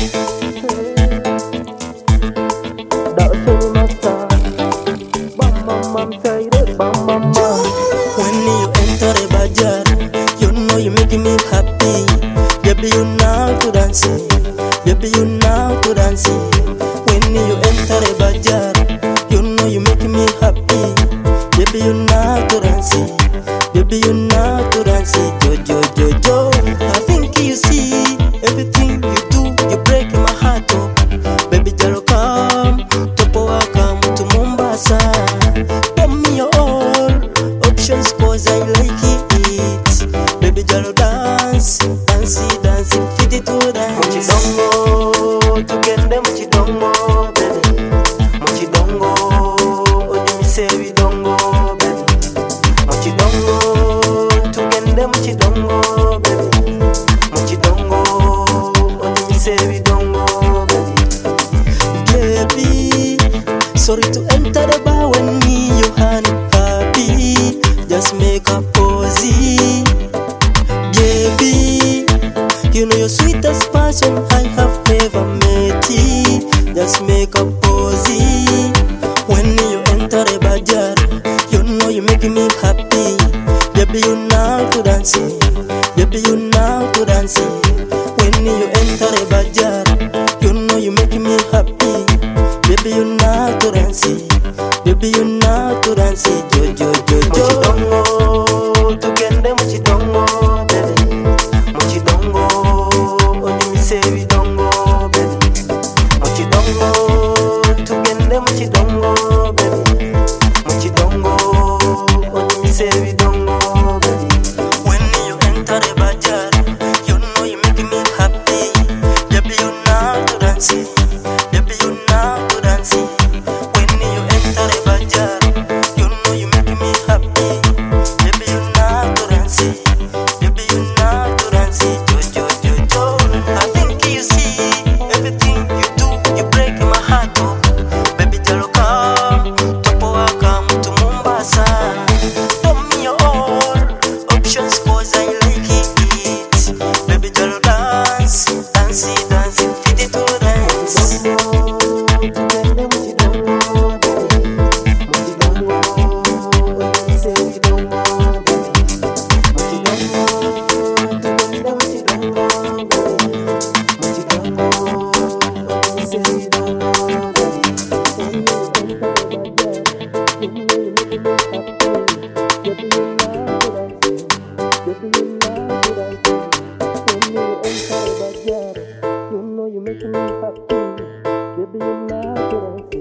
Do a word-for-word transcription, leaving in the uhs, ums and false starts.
Đạo trên master, bam bam bam say it, bam bam bam. When you enter the bazaar, you know you make me happy. Baby, you know to dance. Baby, you know to dance. When you enter the bazaar, you know you make me happy. Baby, you know to dance. Baby, you know to dance. Jo jo jo jo. I think you see everything you do, you break my heart. Oh, baby, jalo come, topo welcome to Mombasa. Give me your all options 'cause I like it. Baby, jalo dance, dance, dance, fit it to dance. Muchidongo, tugende muchidongo, baby. Muchidongo, oje mi say we dongo, baby. Muchidongo, tugende muchidongo, baby. Muchidongo, oje mi say we dongo, baby. Baby, sorry to enter the bar when me you hand happy. Just make a pose. Baby, you know your sweetest person I have ever met. Just make a pose. When you enter the bazaar, you know you make me happy. Baby, you know to dance. Baby, you know to dance. When you enter the bazaar, you know you make me happy. Baby, you know to dance. Baby, you know to dance. Jo jo jo jo. Muchidongo, tugende muchidongo, baby. Muchidongo, oje mi say we dongo, baby. Muchidongo, tugende muchidongo, baby. Muchidongo, oje mi say we dongo, baby. When you enter the bazaar, you know you make me happy. Baby, you know to dance. Baby, you know to dance. When you enter the bazaar, you know you make me happy. Baby, you know to dance. Baby, you know to dance. Jo jo jo jo. I think you see everything you do, you break my heart. Oh, baby, jalo come, topo welcome to Mombasa. Tell me your all options 'cause I like it. Baby, jalo dance, dance, dance, fit it to dance. Tugende muchidongo, baby. Muchidongo, oje mi say we dongo, baby. Muchidongo, tugende muchidongo, baby. Muchidongo, oje mi say we dongo, baby. When you enter the bazaar, you know you make me happy. Baby, you know to dance. Baby, you know to dance. When you enter the bazaar, you know you make me happy. Baby, you know to dance.